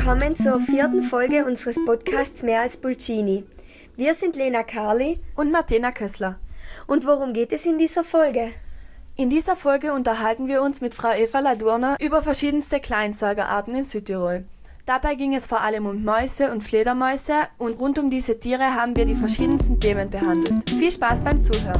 Willkommen zur 4. Folge unseres Podcasts Mehr als Pulcini. Wir sind Lena Karli und Martina Kössler. Und worum geht es in dieser Folge? In dieser Folge unterhalten wir uns mit Frau Eva Ladurner über verschiedenste Kleinsäugerarten in Südtirol. Dabei ging es vor allem um Mäuse und Fledermäuse und rund um diese Tiere haben wir die verschiedensten Themen behandelt. Viel Spaß beim Zuhören!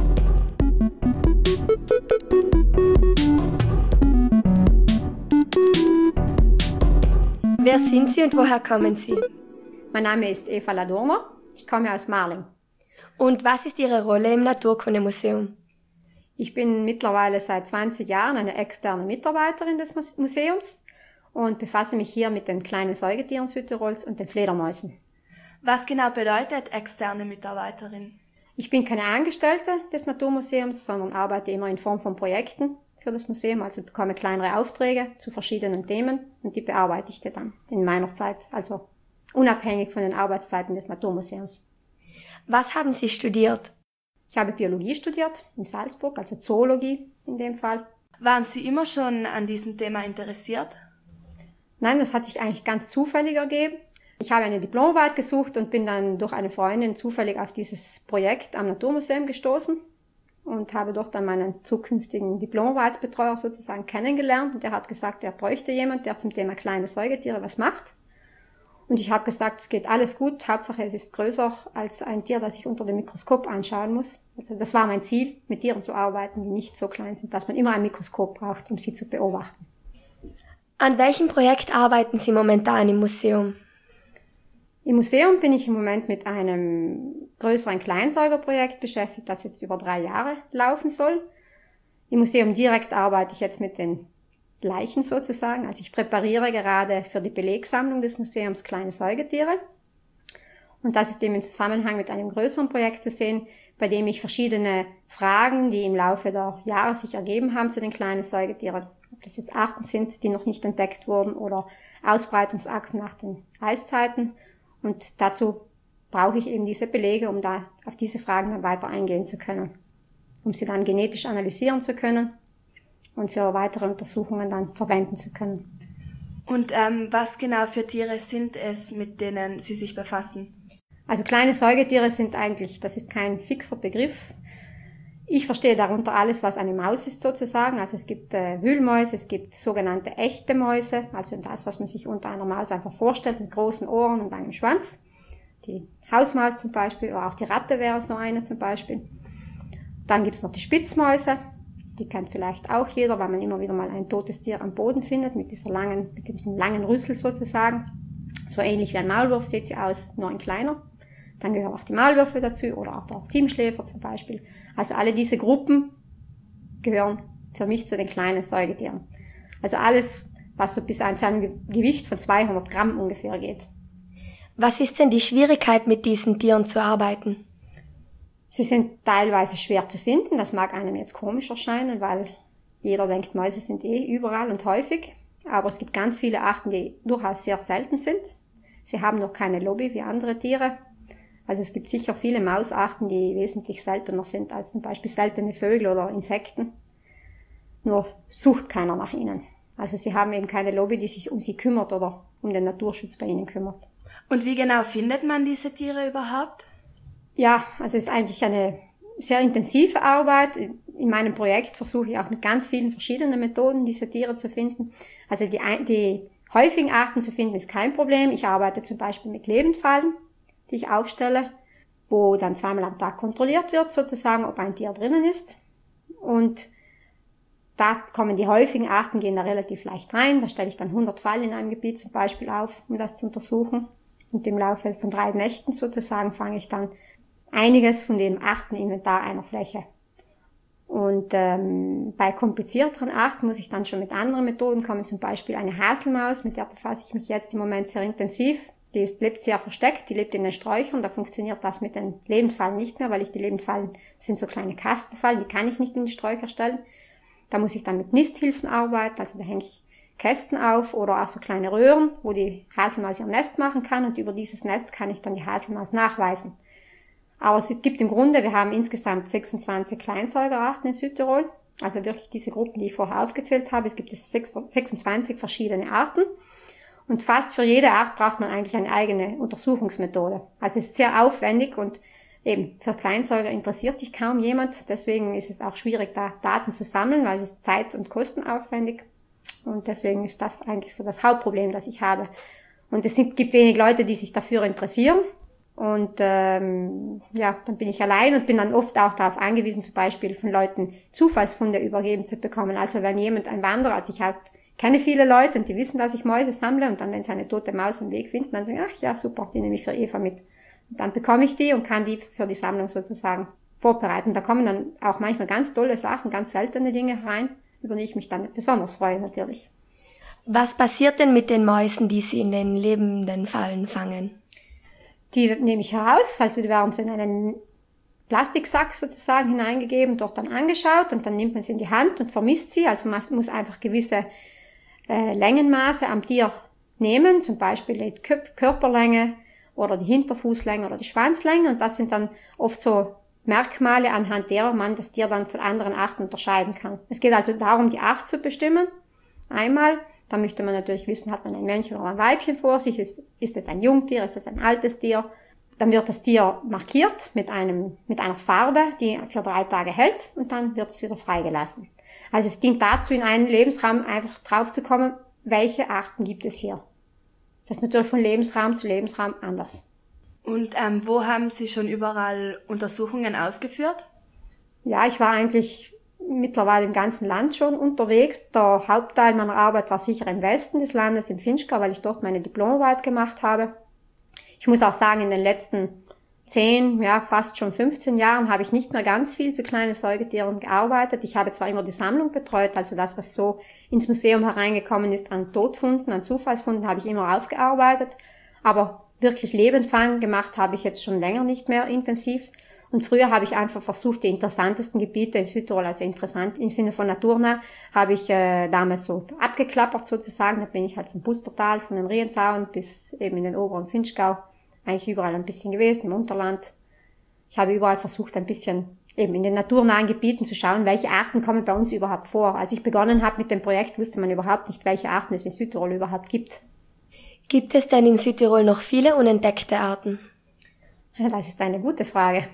Wer sind Sie und woher kommen Sie? Mein Name ist Eva Ladurner, ich komme aus Marling. Und was ist Ihre Rolle im Naturkundemuseum? Ich bin mittlerweile seit 20 Jahren eine externe Mitarbeiterin des Museums und befasse mich hier mit den kleinen Säugetieren Südtirols und den Fledermäusen. Was genau bedeutet externe Mitarbeiterin? Ich bin keine Angestellte des Naturmuseums, sondern arbeite immer in Form von Projekten für das Museum, also bekomme kleinere Aufträge zu verschiedenen Themen und die bearbeite ich dann in meiner Zeit, also unabhängig von den Arbeitszeiten des Naturmuseums. Was haben Sie studiert? Ich habe Biologie studiert in Salzburg, also Zoologie in dem Fall. Waren Sie immer schon an diesem Thema interessiert? Nein, das hat sich eigentlich ganz zufällig ergeben. Ich habe eine Diplomarbeit gesucht und bin dann durch eine Freundin zufällig auf dieses Projekt am Naturmuseum gestoßen und habe dort dann meinen zukünftigen Diplomarbeitsbetreuer sozusagen kennengelernt. Und der hat gesagt, er bräuchte jemand, der zum Thema kleine Säugetiere was macht. Und ich habe gesagt, es geht alles gut, Hauptsache es ist größer als ein Tier, das ich unter dem Mikroskop anschauen muss. Also das war mein Ziel, mit Tieren zu arbeiten, die nicht so klein sind, dass man immer ein Mikroskop braucht, um sie zu beobachten. An welchem Projekt arbeiten Sie momentan im Museum? Im Museum bin ich im Moment mit einem größeren Kleinsäugerprojekt beschäftigt, das jetzt über 3 Jahre laufen soll. Im Museum direkt arbeite ich jetzt mit den Leichen sozusagen. Also ich präpariere gerade für die Belegsammlung des Museums kleine Säugetiere. Und das ist eben im Zusammenhang mit einem größeren Projekt zu sehen, bei dem ich verschiedene Fragen, die im Laufe der Jahre sich ergeben haben zu den kleinen Säugetieren, ob das jetzt Arten sind, die noch nicht entdeckt wurden oder Ausbreitungsachsen nach den Eiszeiten. Und dazu brauche ich eben diese Belege, um da auf diese Fragen dann weiter eingehen zu können, um sie dann genetisch analysieren zu können und für weitere Untersuchungen dann verwenden zu können. Und was genau für Tiere sind es, mit denen Sie sich befassen? Also kleine Säugetiere sind eigentlich, das ist kein fixer Begriff. Ich verstehe darunter alles, was eine Maus ist sozusagen. Also es gibt Wühlmäuse, es gibt sogenannte echte Mäuse, also das, was man sich unter einer Maus einfach vorstellt, mit großen Ohren und einem Schwanz. Die Hausmaus zum Beispiel, oder auch die Ratte wäre so eine zum Beispiel. Dann gibt's noch die Spitzmäuse, die kennt vielleicht auch jeder, weil man immer wieder mal ein totes Tier am Boden findet, mit diesem langen Rüssel sozusagen. So ähnlich wie ein Maulwurf sieht sie aus, nur ein kleiner. Dann gehören auch die Maulwürfe dazu oder auch der Siebenschläfer zum Beispiel. Also alle diese Gruppen gehören für mich zu den kleinen Säugetieren. Also alles, was so bis zu einem Gewicht von 200 Gramm ungefähr geht. Was ist denn die Schwierigkeit, mit diesen Tieren zu arbeiten? Sie sind teilweise schwer zu finden. Das mag einem jetzt komisch erscheinen, weil jeder denkt, Mäuse sind überall und häufig. Aber es gibt ganz viele Arten, die durchaus sehr selten sind. Sie haben noch keine Lobby wie andere Tiere. Also es gibt sicher viele Mausarten, die wesentlich seltener sind als zum Beispiel seltene Vögel oder Insekten. Nur sucht keiner nach ihnen. Also sie haben eben keine Lobby, die sich um sie kümmert oder um den Naturschutz bei ihnen kümmert. Und wie genau findet man diese Tiere überhaupt? Ja, also es ist eigentlich eine sehr intensive Arbeit. In meinem Projekt versuche ich auch mit ganz vielen verschiedenen Methoden, diese Tiere zu finden. Also die häufigen Arten zu finden ist kein Problem. Ich arbeite zum Beispiel mit Lebendfallen, die ich aufstelle, wo dann 2-mal am Tag kontrolliert wird, sozusagen, ob ein Tier drinnen ist. Und da kommen die häufigen Arten, gehen da relativ leicht rein. Da stelle ich dann 100 Fallen in einem Gebiet zum Beispiel auf, um das zu untersuchen. Und im Laufe von 3 Nächten sozusagen fange ich dann einiges von dem Arteninventar einer Fläche. Und bei komplizierteren Arten muss ich dann schon mit anderen Methoden kommen, zum Beispiel eine Haselmaus, mit der befasse ich mich jetzt im Moment sehr intensiv. Die lebt sehr versteckt, die lebt in den Sträuchern, da funktioniert das mit den Lebendfallen nicht mehr, weil die Lebendfallen sind so kleine Kastenfallen, die kann ich nicht in die Sträucher stellen. Da muss ich dann mit Nisthilfen arbeiten, also da hänge ich Kästen auf oder auch so kleine Röhren, wo die Haselmaus ihr Nest machen kann und über dieses Nest kann ich dann die Haselmaus nachweisen. Aber es gibt im Grunde, wir haben insgesamt 26 Kleinsäugerarten in Südtirol, also wirklich diese Gruppen, die ich vorher aufgezählt habe, es gibt 26 verschiedene Arten. Und fast für jede Art braucht man eigentlich eine eigene Untersuchungsmethode. Also es ist sehr aufwendig und eben für Kleinsäuger interessiert sich kaum jemand. Deswegen ist es auch schwierig, da Daten zu sammeln, weil es ist zeit- und kostenaufwendig. Und deswegen ist das eigentlich so das Hauptproblem, das ich habe. Und es gibt wenig Leute, die sich dafür interessieren. Und dann bin ich allein und bin dann oft auch darauf angewiesen, zum Beispiel von Leuten Zufallsfunde übergeben zu bekommen. Also wenn jemand, ein Wanderer, also ich kenne viele Leute und die wissen, dass ich Mäuse sammle und dann, wenn sie eine tote Maus am Weg finden, dann sagen, ach ja, super, die nehme ich für Eva mit. Und dann bekomme ich die und kann die für die Sammlung sozusagen vorbereiten. Da kommen dann auch manchmal ganz tolle Sachen, ganz seltene Dinge rein, über die ich mich dann besonders freue natürlich. Was passiert denn mit den Mäusen, die Sie in den lebenden Fallen fangen? Die nehme ich heraus, also die werden so in einen Plastiksack sozusagen hineingegeben, dort dann angeschaut und dann nimmt man sie in die Hand und vermisst sie. Also man muss einfach gewisse Längenmaße am Tier nehmen, zum Beispiel die Körperlänge oder die Hinterfußlänge oder die Schwanzlänge, und das sind dann oft so Merkmale, anhand derer man das Tier dann von anderen Arten unterscheiden kann. Es geht also darum, die Art zu bestimmen. Einmal, da möchte man natürlich wissen, hat man ein Männchen oder ein Weibchen vor sich, ist es ein Jungtier, ist es ein altes Tier. Dann wird das Tier markiert mit einer Farbe, die für 3 Tage hält, und dann wird es wieder freigelassen. Also es dient dazu, in einen Lebensraum einfach drauf zu kommen, welche Arten gibt es hier. Das ist natürlich von Lebensraum zu Lebensraum anders. Und wo haben Sie schon überall Untersuchungen ausgeführt? Ja, ich war eigentlich mittlerweile im ganzen Land schon unterwegs. Der Hauptteil meiner Arbeit war sicher im Westen des Landes, im Finchgau, weil ich dort meine Diplomarbeit gemacht habe. Ich muss auch sagen, in den letzten 10, fast schon 15 Jahren habe ich nicht mehr ganz viel zu kleinen Säugetieren gearbeitet. Ich habe zwar immer die Sammlung betreut, also das, was so ins Museum hereingekommen ist an Todfunden, an Zufallsfunden, habe ich immer aufgearbeitet. Aber wirklich Lebendfang gemacht habe ich jetzt schon länger nicht mehr intensiv. Und früher habe ich einfach versucht, die interessantesten Gebiete in Südtirol, also interessant im Sinne von naturnah, habe ich damals so abgeklappert sozusagen. Da bin ich halt vom Pustertal, von den Rienzaun bis eben in den oberen Finchgau, eigentlich überall ein bisschen gewesen, im Unterland. Ich habe überall versucht, ein bisschen eben in den naturnahen Gebieten zu schauen, welche Arten kommen bei uns überhaupt vor. Als ich begonnen habe mit dem Projekt, wusste man überhaupt nicht, welche Arten es in Südtirol überhaupt gibt. Gibt es denn in Südtirol noch viele unentdeckte Arten? Das ist eine gute Frage.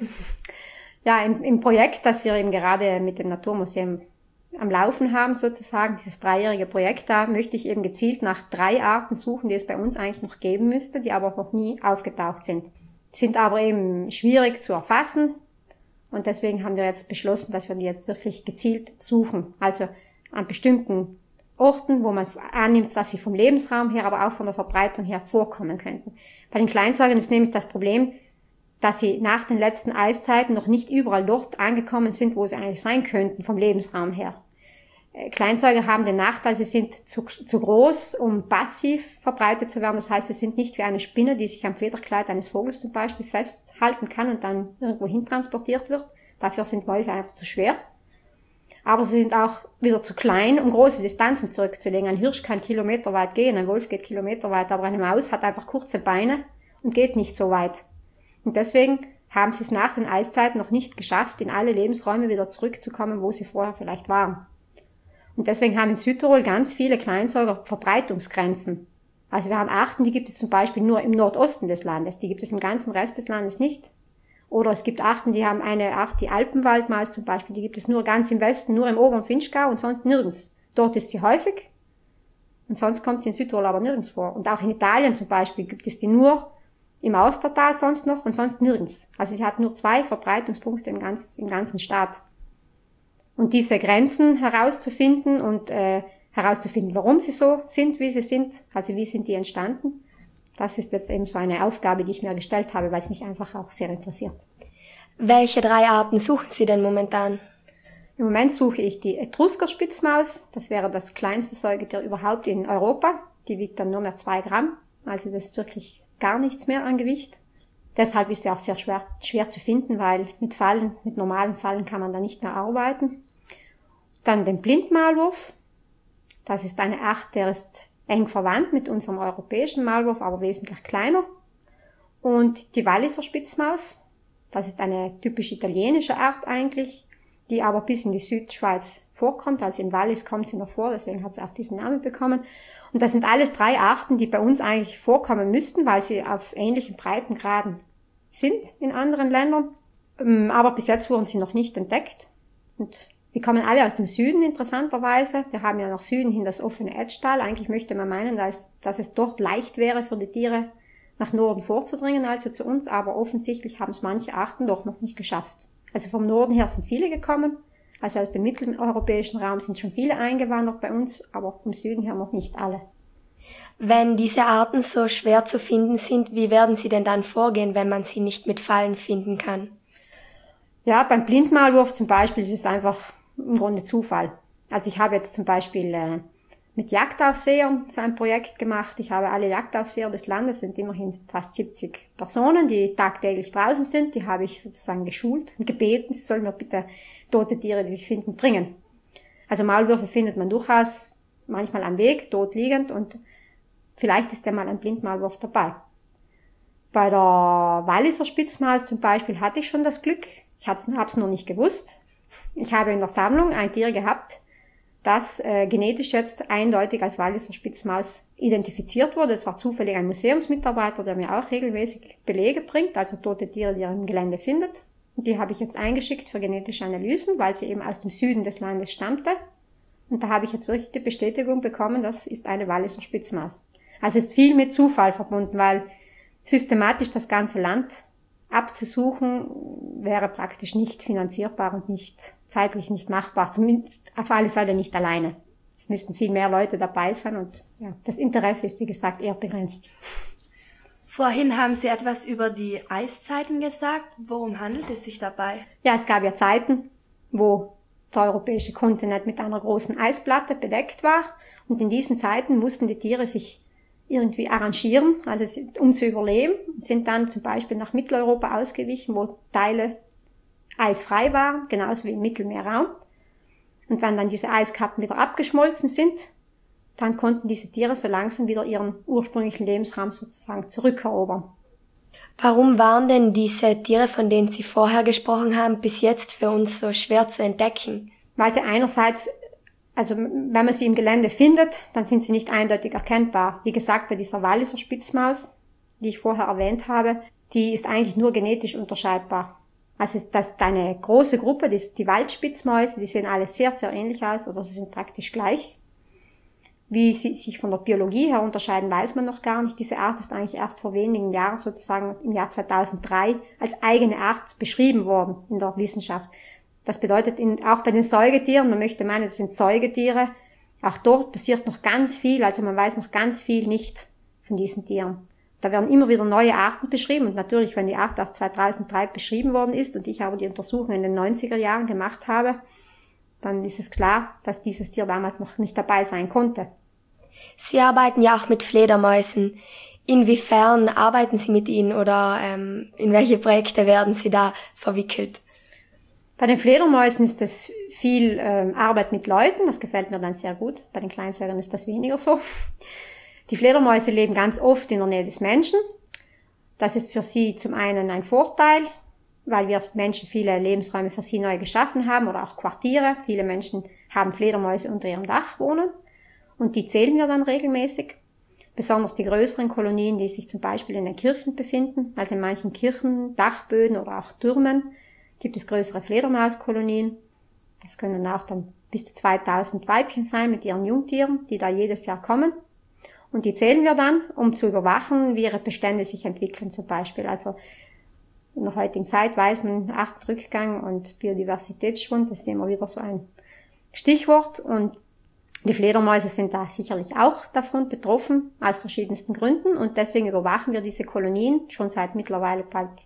Ja, im Projekt, das wir eben gerade mit dem Naturmuseum am Laufen haben, sozusagen, dieses 3-jährige Projekt, da möchte ich eben gezielt nach 3 Arten suchen, die es bei uns eigentlich noch geben müsste, die aber noch nie aufgetaucht sind. Sind aber eben schwierig zu erfassen, und deswegen haben wir jetzt beschlossen, dass wir die jetzt wirklich gezielt suchen. Also an bestimmten Orten, wo man annimmt, dass sie vom Lebensraum her, aber auch von der Verbreitung her vorkommen könnten. Bei den Kleinsäugern ist nämlich das Problem, dass sie nach den letzten Eiszeiten noch nicht überall dort angekommen sind, wo sie eigentlich sein könnten, vom Lebensraum her. Kleinsäuger haben den Nachteil, sie sind zu groß, um passiv verbreitet zu werden. Das heißt, sie sind nicht wie eine Spinne, die sich am Federkleid eines Vogels zum Beispiel festhalten kann und dann irgendwo hin transportiert wird. Dafür sind Mäuse einfach zu schwer. Aber sie sind auch wieder zu klein, um große Distanzen zurückzulegen. Ein Hirsch kann kilometerweit gehen, ein Wolf geht kilometerweit, aber eine Maus hat einfach kurze Beine und geht nicht so weit. Und deswegen haben sie es nach den Eiszeiten noch nicht geschafft, in alle Lebensräume wieder zurückzukommen, wo sie vorher vielleicht waren. Und deswegen haben in Südtirol ganz viele Kleinsäuger Verbreitungsgrenzen. Also wir haben Arten, die gibt es zum Beispiel nur im Nordosten des Landes, die gibt es im ganzen Rest des Landes nicht. Oder es gibt Arten, die haben eine Art, die Alpenwaldmaus zum Beispiel, die gibt es nur ganz im Westen, nur im oberen Finchgau und sonst nirgends. Dort ist sie häufig und sonst kommt sie in Südtirol aber nirgends vor. Und auch in Italien zum Beispiel gibt es die nur im Austertal sonst noch und sonst nirgends. Also sie hat nur 2 Verbreitungspunkte im ganzen Staat. Und diese Grenzen herauszufinden und herauszufinden, warum sie so sind, wie sie sind, also wie sind die entstanden, das ist jetzt eben so eine Aufgabe, die ich mir gestellt habe, weil es mich einfach auch sehr interessiert. Welche 3 Arten suchen Sie denn momentan? Im Moment suche ich die Etruskerspitzmaus. Das wäre das kleinste Säugetier überhaupt in Europa. Die wiegt dann nur mehr 2 Gramm. Also das ist wirklich gar nichts mehr an Gewicht. Deshalb ist sie auch sehr schwer zu finden, weil mit normalen Fallen kann man da nicht mehr arbeiten. Dann den Blindmaulwurf. Das ist eine Art, der ist eng verwandt mit unserem europäischen Maulwurf, aber wesentlich kleiner. Und die Walliser Spitzmaus. Das ist eine typisch italienische Art eigentlich, die aber bis in die Südschweiz vorkommt. Also im Wallis kommt sie noch vor, deswegen hat sie auch diesen Namen bekommen. Und das sind alles 3 Arten, die bei uns eigentlich vorkommen müssten, weil sie auf ähnlichen Breitengraden sind in anderen Ländern. Aber bis jetzt wurden sie noch nicht entdeckt. Und die kommen alle aus dem Süden, interessanterweise. Wir haben ja nach Süden hin das offene Edgetal. Eigentlich möchte man meinen, dass es dort leicht wäre für die Tiere, nach Norden vorzudringen, also zu uns. Aber offensichtlich haben es manche Arten doch noch nicht geschafft. Also vom Norden her sind viele gekommen. Also aus dem mitteleuropäischen Raum sind schon viele eingewandert bei uns, aber vom Süden her noch nicht alle. Wenn diese Arten so schwer zu finden sind, wie werden Sie denn dann vorgehen, wenn man sie nicht mit Fallen finden kann? Ja, beim Blindmaulwurf zum Beispiel ist es einfach im Grunde Zufall. Also ich habe jetzt zum Beispiel mit Jagdaufsehern so ein Projekt gemacht. Ich habe alle Jagdaufseher des Landes, sind immerhin fast 70 Personen, die tagtäglich draußen sind. Die habe ich sozusagen geschult und gebeten, sie sollen mir bitte tote Tiere, die sie finden, bringen. Also Maulwürfe findet man durchaus manchmal am Weg, tot liegend, und vielleicht ist ja mal ein Blindmaulwurf dabei. Bei der Walliser Spitzmaus zum Beispiel hatte ich schon das Glück. Ich habe es noch nicht gewusst. Ich habe in der Sammlung ein Tier gehabt, das genetisch jetzt eindeutig als Walliser Spitzmaus identifiziert wurde. Es war zufällig ein Museumsmitarbeiter, der mir auch regelmäßig Belege bringt, also tote Tiere, die er im Gelände findet. Und die habe ich jetzt eingeschickt für genetische Analysen, weil sie eben aus dem Süden des Landes stammte. Und da habe ich jetzt wirklich die Bestätigung bekommen, das ist eine Walliser Spitzmaus. Also es ist viel mit Zufall verbunden, weil systematisch das ganze Land abzusuchen wäre praktisch nicht finanzierbar und nicht zeitlich nicht machbar. Zumindest auf alle Fälle nicht alleine. Es müssten viel mehr Leute dabei sein und ja, das Interesse ist, wie gesagt, eher begrenzt. Vorhin haben Sie etwas über die Eiszeiten gesagt. Worum handelt es sich dabei? Ja, es gab ja Zeiten, wo der europäische Kontinent mit einer großen Eisplatte bedeckt war. Und in diesen Zeiten mussten die Tiere sich irgendwie arrangieren, also um zu überleben, sind dann zum Beispiel nach Mitteleuropa ausgewichen, wo Teile eisfrei waren, genauso wie im Mittelmeerraum. Und wenn dann diese Eiskappen wieder abgeschmolzen sind, dann konnten diese Tiere so langsam wieder ihren ursprünglichen Lebensraum sozusagen zurückerobern. Warum waren denn diese Tiere, von denen Sie vorher gesprochen haben, bis jetzt für uns so schwer zu entdecken? Weil sie einerseits, also wenn man sie im Gelände findet, dann sind sie nicht eindeutig erkennbar. Wie gesagt, bei dieser Walliser Spitzmaus, die ich vorher erwähnt habe, die ist eigentlich nur genetisch unterscheidbar. Also das ist eine große Gruppe, die Waldspitzmäuse, die sehen alle sehr, sehr ähnlich aus oder sie sind praktisch gleich. Wie sie sich von der Biologie her unterscheiden, weiß man noch gar nicht. Diese Art ist eigentlich erst vor wenigen Jahren, sozusagen im Jahr 2003, als eigene Art beschrieben worden in der Wissenschaft. Das bedeutet, auch bei den Säugetieren, man möchte meinen, es sind Säugetiere, auch dort passiert noch ganz viel, also man weiß noch ganz viel nicht von diesen Tieren. Da werden immer wieder neue Arten beschrieben und natürlich, wenn die Art erst 2003 beschrieben worden ist und ich aber die Untersuchung in den 90er Jahren gemacht habe, dann ist es klar, dass dieses Tier damals noch nicht dabei sein konnte. Sie arbeiten ja auch mit Fledermäusen. Inwiefern arbeiten Sie mit ihnen oder in welche Projekte werden Sie da verwickelt? Bei den Fledermäusen ist es viel Arbeit mit Leuten, das gefällt mir dann sehr gut. Bei den Kleinsäugern ist das weniger so. Die Fledermäuse leben ganz oft in der Nähe des Menschen. Das ist für sie zum einen ein Vorteil, weil wir Menschen viele Lebensräume für sie neu geschaffen haben oder auch Quartiere. Viele Menschen haben Fledermäuse unter ihrem Dach wohnen und die zählen wir dann regelmäßig. Besonders die größeren Kolonien, die sich zum Beispiel in den Kirchen befinden, also in manchen Kirchen, Dachböden oder auch Türmen, gibt es größere Fledermauskolonien. Das können auch dann bis zu 2000 Weibchen sein mit ihren Jungtieren, die da jedes Jahr kommen. Und die zählen wir dann, um zu überwachen, wie ihre Bestände sich entwickeln zum Beispiel. Also in der heutigen Zeit weiß man, Artenrückgang und Biodiversitätsschwund, das ist immer wieder so ein Stichwort. Und die Fledermäuse sind da sicherlich auch davon betroffen, aus verschiedensten Gründen. Und deswegen überwachen wir diese Kolonien schon seit mittlerweile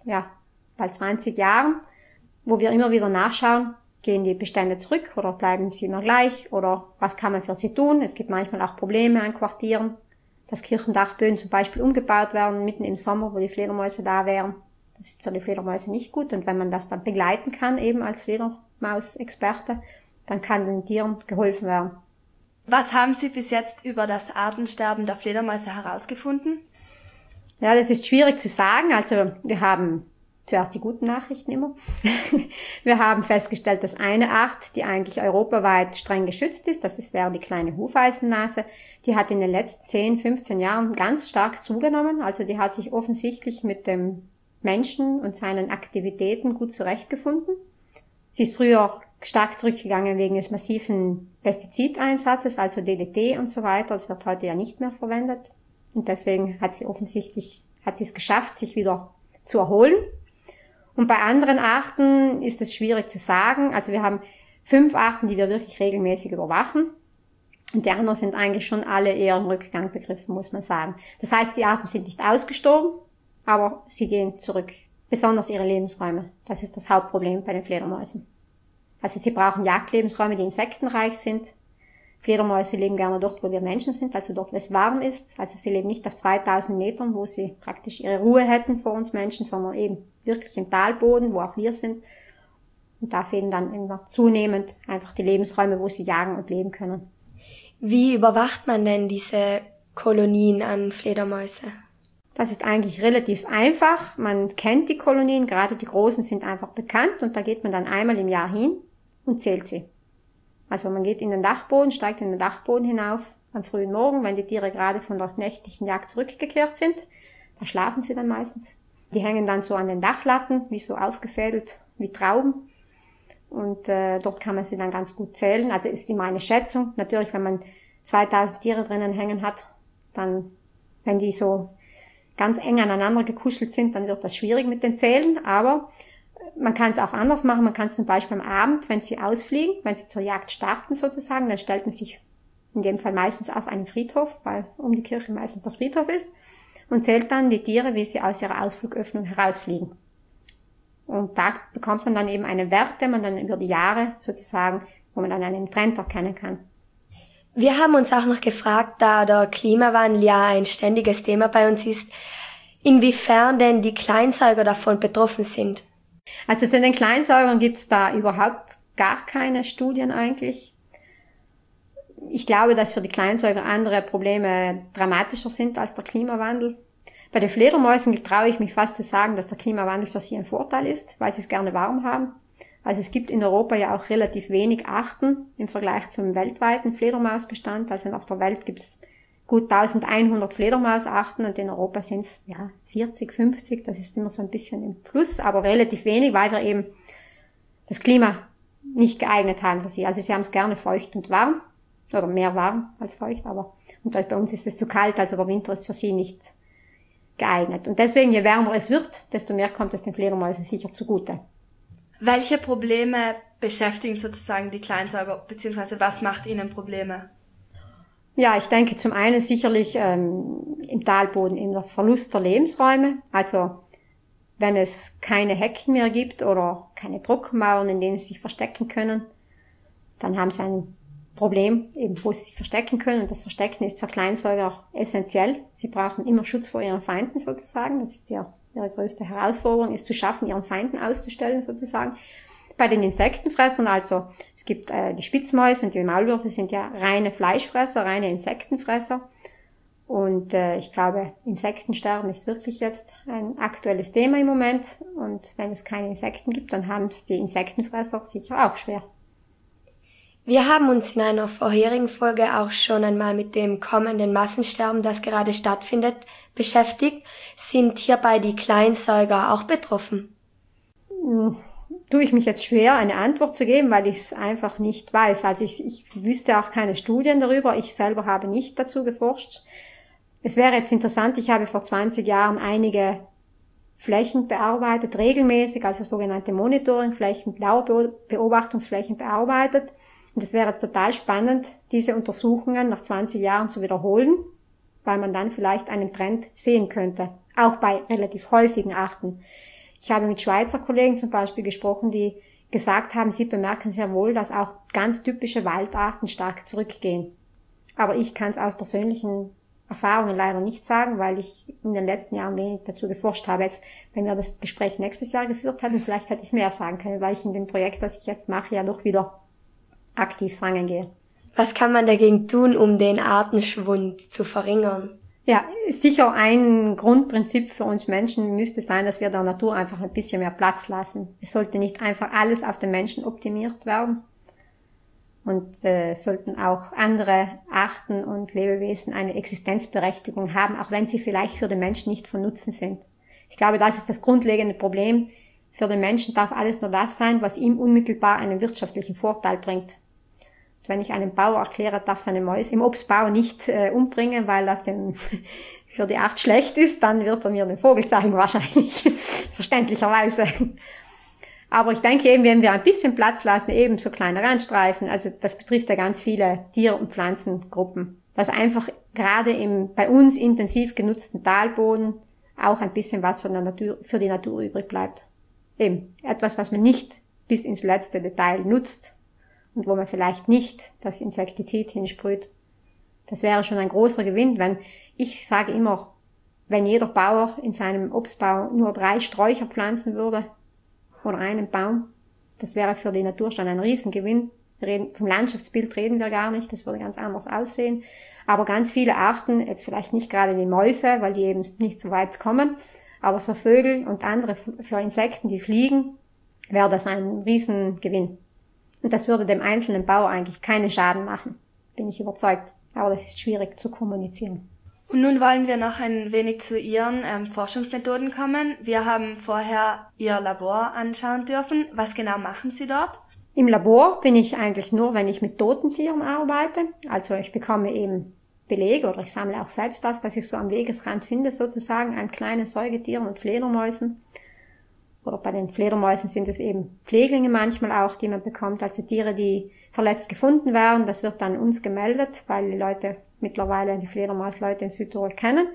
bald 20 Jahren, wo wir immer wieder nachschauen, gehen die Bestände zurück oder bleiben sie immer gleich oder was kann man für sie tun. Es gibt manchmal auch Probleme an Quartieren, dass Kirchendachböden zum Beispiel umgebaut werden, mitten im Sommer, wo die Fledermäuse da wären. Das ist für die Fledermäuse nicht gut. Und wenn man das dann begleiten kann, eben als Fledermausexperte, dann kann den Tieren geholfen werden. Was haben Sie bis jetzt über das Artensterben der Fledermäuse herausgefunden? Ja, das ist schwierig zu sagen. Also wir haben Zuerst die guten Nachrichten immer. Wir haben festgestellt, dass eine Art, die eigentlich europaweit streng geschützt ist, wäre die kleine Hufeisennase, die hat in den letzten 10, 15 Jahren ganz stark zugenommen. Also die hat sich offensichtlich mit dem Menschen und seinen Aktivitäten gut zurechtgefunden. Sie ist früher stark zurückgegangen wegen des massiven Pestizideinsatzes, also DDT und so weiter. Das wird heute ja nicht mehr verwendet. Und deswegen hat sie es geschafft, sich wieder zu erholen. Und bei anderen Arten ist es schwierig zu sagen. Also wir haben 5 Arten, die wir wirklich regelmäßig überwachen. Und die anderen sind eigentlich schon alle eher im Rückgang begriffen, muss man sagen. Das heißt, die Arten sind nicht ausgestorben, aber sie gehen zurück. Besonders ihre Lebensräume. Das ist das Hauptproblem bei den Fledermäusen. Also sie brauchen Jagdlebensräume, die insektenreich sind. Fledermäuse leben gerne dort, wo wir Menschen sind, also dort, wo es warm ist. Also sie leben nicht auf 2000 Metern, wo sie praktisch ihre Ruhe hätten vor uns Menschen, sondern eben wirklich im Talboden, wo auch wir sind. Und da fehlen dann immer zunehmend einfach die Lebensräume, wo sie jagen und leben können. Wie überwacht man denn diese Kolonien an Fledermäuse? Das ist eigentlich relativ einfach. Man kennt die Kolonien, gerade die großen sind einfach bekannt und da geht man dann einmal im Jahr hin und zählt sie. Also man geht in den Dachboden, steigt in den Dachboden hinauf am frühen Morgen, wenn die Tiere gerade von der nächtlichen Jagd zurückgekehrt sind. Da schlafen sie dann meistens. Die hängen dann so an den Dachlatten, wie so aufgefädelt, wie Trauben. Und dort kann man sie dann ganz gut zählen. Also ist immer eine Schätzung. Natürlich, wenn man 2000 Tiere drinnen hängen hat, dann, wenn die so ganz eng aneinander gekuschelt sind, dann wird das schwierig mit dem Zählen. Aber man kann es auch anders machen. Man kann es zum Beispiel am Abend, wenn sie ausfliegen, wenn sie zur Jagd starten sozusagen, dann stellt man sich in dem Fall meistens auf einen Friedhof, weil um die Kirche meistens der Friedhof ist, und zählt dann die Tiere, wie sie aus ihrer Ausflugöffnung herausfliegen. Und da bekommt man dann eben einen Wert, den man dann über die Jahre sozusagen, wo man dann einen Trend erkennen kann. Wir haben uns auch noch gefragt, da der Klimawandel ja ein ständiges Thema bei uns ist, inwiefern denn die Kleinsäuger davon betroffen sind. Also zu den Kleinsäugern gibt's da überhaupt gar keine Studien eigentlich. Ich glaube, dass für die Kleinsäuger andere Probleme dramatischer sind als der Klimawandel. Bei den Fledermäusen traue ich mich fast zu sagen, dass der Klimawandel für sie ein Vorteil ist, weil sie es gerne warm haben. Also es gibt in Europa ja auch relativ wenig Arten im Vergleich zum weltweiten Fledermausbestand. Also auf der Welt gibt's gut 1100 Fledermausarten und in Europa sind's 40, 50. Das ist immer so ein bisschen im Plus, aber relativ wenig, weil wir eben das Klima nicht geeignet haben für sie. Also sie haben es gerne feucht und warm oder mehr warm als feucht, aber und bei uns ist es zu kalt, also der Winter ist für sie nicht geeignet. Und deswegen, je wärmer es wird, desto mehr kommt es den Fledermäusen sicher zugute. Welche Probleme beschäftigen sozusagen die Kleinsäuger, beziehungsweise was macht ihnen Probleme? Ja, ich denke zum einen sicherlich im Talboden eben der Verlust der Lebensräume. Also wenn es keine Hecken mehr gibt oder keine Trockenmauern, in denen sie sich verstecken können, dann haben sie ein Problem, eben wo sie sich verstecken können. Und das Verstecken ist für Kleinsäuger auch essentiell. Sie brauchen immer Schutz vor ihren Feinden sozusagen. Das ist ja ihre größte Herausforderung, ist zu schaffen, ihren Feinden auszustellen sozusagen. Bei den Insektenfressern, also es gibt die Spitzmäuse und die Maulwürfe sind ja reine Fleischfresser, reine Insektenfresser. Und ich glaube, Insektensterben ist wirklich jetzt ein aktuelles Thema im Moment. Und wenn es keine Insekten gibt, dann haben es die Insektenfresser sicher auch schwer. Wir haben uns in einer vorherigen Folge auch schon einmal mit dem kommenden Massensterben, das gerade stattfindet, beschäftigt. Sind hierbei die Kleinsäuger auch betroffen? Tue ich mich jetzt schwer, eine Antwort zu geben, weil ich es einfach nicht weiß. Also ich wüsste auch keine Studien darüber. Ich selber habe nicht dazu geforscht. Es wäre jetzt interessant, ich habe vor 20 Jahren einige Flächen bearbeitet, regelmäßig, also sogenannte Monitoringflächen, Dauerbeobachtungsflächen bearbeitet. Und es wäre jetzt total spannend, diese Untersuchungen nach 20 Jahren zu wiederholen, weil man dann vielleicht einen Trend sehen könnte, auch bei relativ häufigen Arten. Ich habe mit Schweizer Kollegen zum Beispiel gesprochen, die gesagt haben, sie bemerken sehr wohl, dass auch ganz typische Waldarten stark zurückgehen. Aber ich kann es aus persönlichen Erfahrungen leider nicht sagen, weil ich in den letzten Jahren wenig dazu geforscht habe. Jetzt, wenn wir das Gespräch nächstes Jahr geführt hätten, vielleicht hätte ich mehr sagen können, weil ich in dem Projekt, das ich jetzt mache, ja doch wieder aktiv fangen gehe. Was kann man dagegen tun, um den Artenschwund zu verringern? Ja, sicher ein Grundprinzip für uns Menschen müsste sein, dass wir der Natur einfach ein bisschen mehr Platz lassen. Es sollte nicht einfach alles auf den Menschen optimiert werden. Und sollten auch andere Arten und Lebewesen eine Existenzberechtigung haben, auch wenn sie vielleicht für den Menschen nicht von Nutzen sind. Ich glaube, das ist das grundlegende Problem. Für den Menschen darf alles nur das sein, was ihm unmittelbar einen wirtschaftlichen Vorteil bringt. Und wenn ich einem Bauer erkläre, darf seine Mäuse im Obstbau nicht umbringen, weil das dem für die Art schlecht ist, dann wird er mir den Vogel zeigen wahrscheinlich, verständlicherweise. Aber ich denke eben, wenn wir ein bisschen Platz lassen, eben so kleine Randstreifen, also das betrifft ja ganz viele Tier- und Pflanzengruppen, dass einfach gerade im bei uns intensiv genutzten Talboden auch ein bisschen was für die Natur übrig bleibt. Eben etwas, was man nicht bis ins letzte Detail nutzt und wo man vielleicht nicht das Insektizid hinsprüht. Das wäre schon ein großer Gewinn, ich sage immer, wenn jeder Bauer in seinem Obstbau nur 3 Sträucher pflanzen würde, oder einen Baum. Das wäre für die Natur schon ein Riesengewinn. Vom Landschaftsbild reden wir gar nicht, das würde ganz anders aussehen. Aber ganz viele Arten, jetzt vielleicht nicht gerade die Mäuse, weil die eben nicht so weit kommen, aber für Vögel und andere, für Insekten, die fliegen, wäre das ein Riesengewinn. Und das würde dem einzelnen Bauer eigentlich keinen Schaden machen, bin ich überzeugt. Aber das ist schwierig zu kommunizieren. Und nun wollen wir noch ein wenig zu Ihren Forschungsmethoden kommen. Wir haben vorher Ihr Labor anschauen dürfen. Was genau machen Sie dort? Im Labor bin ich eigentlich nur, wenn ich mit toten Tieren arbeite. Also ich bekomme eben Belege oder ich sammle auch selbst das, was ich so am Wegesrand finde, sozusagen an kleinen Säugetieren und Fledermäusen. Oder bei den Fledermäusen sind es eben Pfleglinge manchmal auch, die man bekommt, also Tiere, die verletzt gefunden werden. Das wird dann uns gemeldet, weil die Leute mittlerweile die Fledermausleute in Südtirol kennen.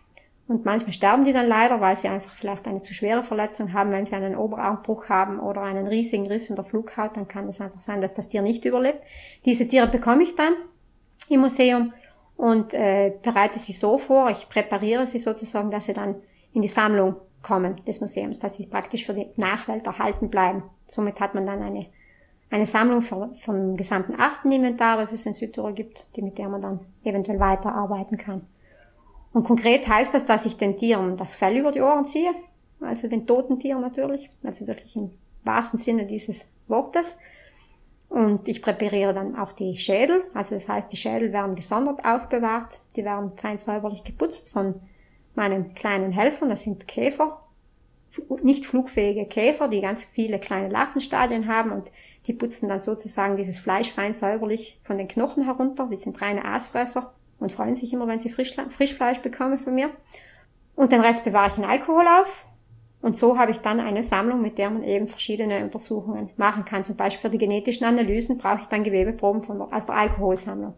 Und manchmal sterben die dann leider, weil sie einfach vielleicht eine zu schwere Verletzung haben. Wenn sie einen Oberarmbruch haben oder einen riesigen Riss in der Flughaut, dann kann es einfach sein, dass das Tier nicht überlebt. Diese Tiere bekomme ich dann im Museum und bereite sie so vor, ich präpariere sie sozusagen, dass sie dann in die Sammlung kommen des Museums, dass sie praktisch für die Nachwelt erhalten bleiben. Somit hat man dann eine Sammlung vom gesamten Arteninventar, das es in Südtirol gibt, mit der man dann eventuell weiterarbeiten kann. Und konkret heißt das, dass ich den Tieren das Fell über die Ohren ziehe, also den toten Tieren natürlich, also wirklich im wahrsten Sinne dieses Wortes. Und ich präpariere dann auch die Schädel, also das heißt, die Schädel werden gesondert aufbewahrt, die werden fein säuberlich geputzt von meinen kleinen Helfern, das sind Käfer, nicht flugfähige Käfer, die ganz viele kleine Larvenstadien haben und die putzen dann sozusagen dieses Fleisch fein säuberlich von den Knochen herunter. Die sind reine Aasfresser und freuen sich immer, wenn sie Frischfleisch bekommen von mir. Und den Rest bewahre ich in Alkohol auf. Und so habe ich dann eine Sammlung, mit der man eben verschiedene Untersuchungen machen kann. Zum Beispiel für die genetischen Analysen brauche ich dann Gewebeproben aus der Alkoholsammlung.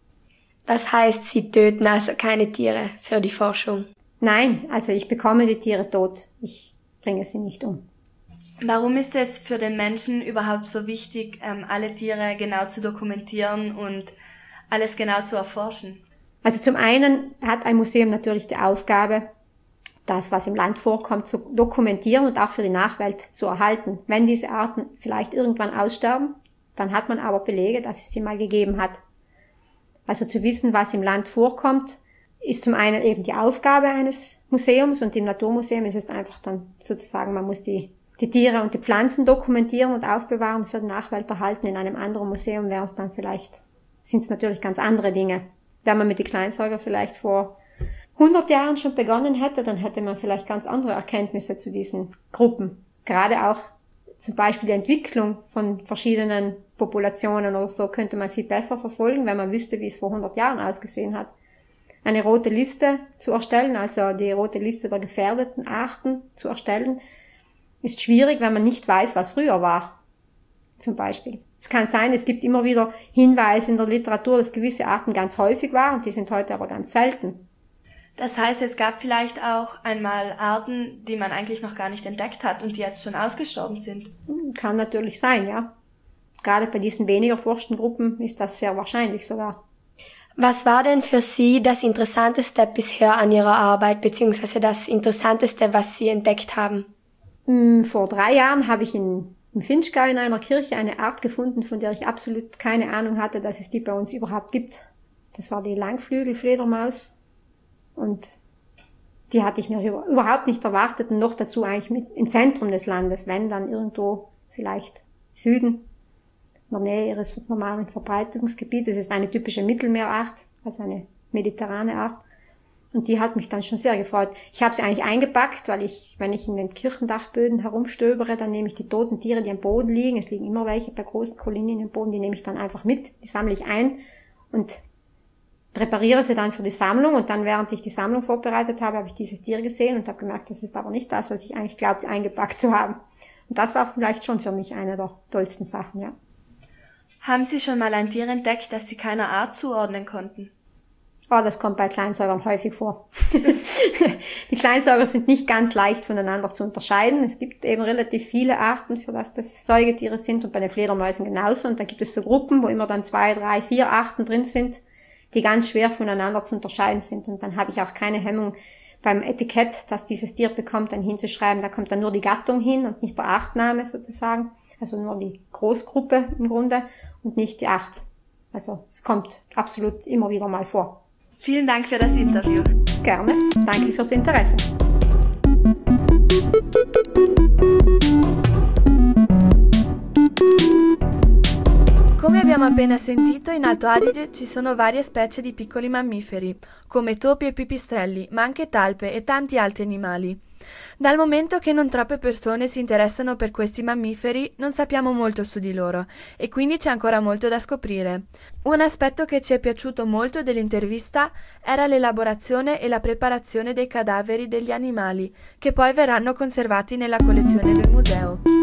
Das heißt, Sie töten also keine Tiere für die Forschung? Nein, also ich bekomme die Tiere tot. Ich bringe sie nicht um. Warum ist es für den Menschen überhaupt so wichtig, alle Tiere genau zu dokumentieren und alles genau zu erforschen? Also zum einen hat ein Museum natürlich die Aufgabe, das, was im Land vorkommt, zu dokumentieren und auch für die Nachwelt zu erhalten. Wenn diese Arten vielleicht irgendwann aussterben, dann hat man aber Belege, dass es sie mal gegeben hat. Also zu wissen, was im Land vorkommt, ist zum einen eben die Aufgabe eines Museums und im Naturmuseum ist es einfach dann sozusagen, man muss die Tiere und die Pflanzen dokumentieren und aufbewahren, für die Nachwelt erhalten. In einem anderen Museum wäre es dann sind es natürlich ganz andere Dinge. Wenn man mit den Kleinsäugern vielleicht vor 100 Jahren schon begonnen hätte, dann hätte man vielleicht ganz andere Erkenntnisse zu diesen Gruppen. Gerade auch zum Beispiel die Entwicklung von verschiedenen Populationen oder so könnte man viel besser verfolgen, wenn man wüsste, wie es vor 100 Jahren ausgesehen hat. Eine rote Liste zu erstellen, also die rote Liste der gefährdeten Arten zu erstellen, ist schwierig, wenn man nicht weiß, was früher war. Zum Beispiel. Es kann sein, es gibt immer wieder Hinweise in der Literatur, dass gewisse Arten ganz häufig waren und die sind heute aber ganz selten. Das heißt, es gab vielleicht auch einmal Arten, die man eigentlich noch gar nicht entdeckt hat und die jetzt schon ausgestorben sind. Kann natürlich sein, ja. Gerade bei diesen weniger erforschten Gruppen ist das sehr wahrscheinlich sogar. Was war denn für Sie das Interessanteste bisher an Ihrer Arbeit, beziehungsweise das Interessanteste, was Sie entdeckt haben? Vor 3 Jahren habe ich im Finchgau in einer Kirche eine Art gefunden, von der ich absolut keine Ahnung hatte, dass es die bei uns überhaupt gibt. Das war die Langflügelfledermaus. Und die hatte ich mir überhaupt nicht erwartet und noch dazu eigentlich mit im Zentrum des Landes, wenn dann irgendwo vielleicht Süden, in der Nähe ihres normalen Verbreitungsgebietes. Es ist eine typische Mittelmeerart, also eine mediterrane Art. Und die hat mich dann schon sehr gefreut. Ich habe sie eigentlich eingepackt, weil wenn ich in den Kirchendachböden herumstöbere, dann nehme ich die toten Tiere, die am Boden liegen. Es liegen immer welche bei großen Kolonien im Boden, die nehme ich dann einfach mit. Die sammle ich ein und präpariere sie dann für die Sammlung. Und dann, während ich die Sammlung vorbereitet habe, habe ich dieses Tier gesehen und habe gemerkt, das ist aber nicht das, was ich eigentlich glaubte, eingepackt zu haben. Und das war vielleicht schon für mich eine der tollsten Sachen, ja. Haben Sie schon mal ein Tier entdeckt, das Sie keiner Art zuordnen konnten? Oh, das kommt bei Kleinsäugern häufig vor. Die Kleinsäuger sind nicht ganz leicht voneinander zu unterscheiden. Es gibt eben relativ viele Arten, für das Säugetiere sind, und bei den Fledermäusen genauso. Und da gibt es so Gruppen, wo immer dann 2, 3, 4 Arten drin sind, die ganz schwer voneinander zu unterscheiden sind. Und dann habe ich auch keine Hemmung beim Etikett, das dieses Tier bekommt, dann hinzuschreiben, da kommt dann nur die Gattung hin und nicht der Artname sozusagen. Also nur die Großgruppe im Grunde und nicht die Art. Also es kommt absolut immer wieder mal vor. Vielen Dank für das Interview. Gerne. Danke fürs Interesse. Come abbiamo appena sentito, in Alto Adige ci sono varie specie di piccoli mammiferi, come topi e pipistrelli, ma anche talpe e tanti altri animali. Dal momento che non troppe persone si interessano per questi mammiferi, non sappiamo molto su di loro e quindi c'è ancora molto da scoprire. Un aspetto che ci è piaciuto molto dell'intervista era l'elaborazione e la preparazione dei cadaveri degli animali, che poi verranno conservati nella collezione del museo.